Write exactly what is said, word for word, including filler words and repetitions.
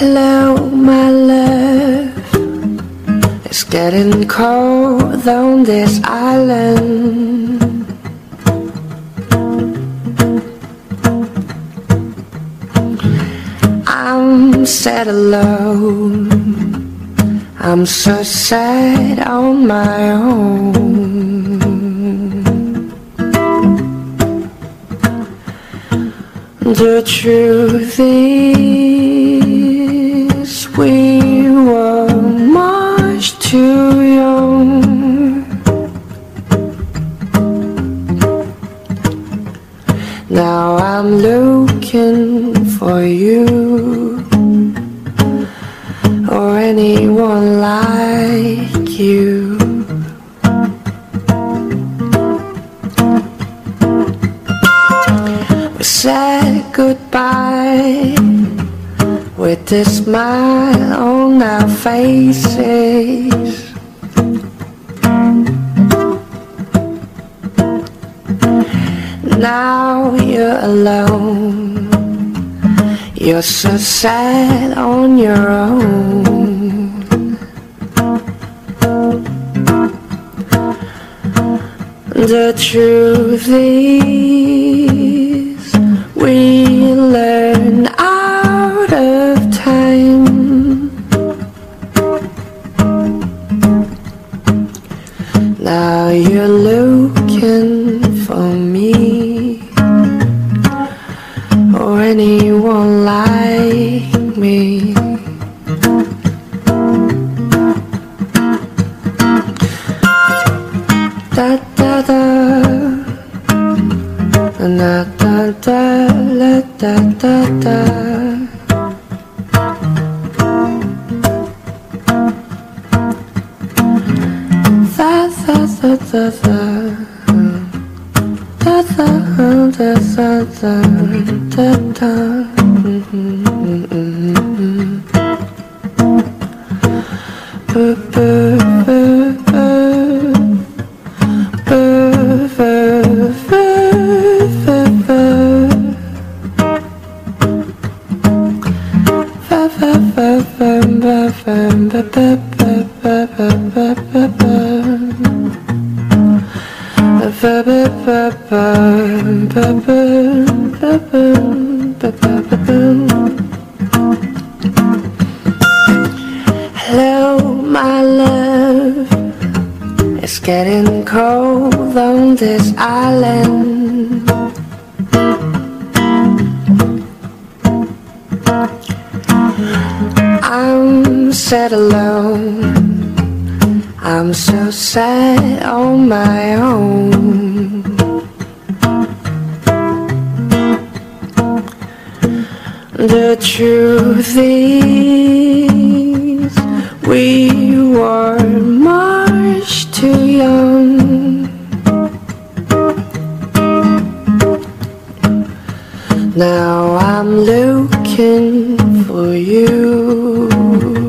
Hello, my love. It's getting cold on this island. I'm sad alone. I'm so sad on my own. The truth is we were much too young. Now I'm looking for you or anyone like you. We said goodbye with a smile on our faces. Now you're alone. You're so sad on your own. The truth is we learn out of time. Now you're looking for me or anyone like me. Da da da, da da da, la da da da. Da da da da da. Da da da da da da da. Bu bu bu bu bu bu bu bu bu. Ba ba ba ba ba ba ba ba ba ba ba ba ba. Hello, my love. It's getting cold on this island. I'm sad alone. I'm so sad on my own. The truth is we were much too young. Now I'm looking for you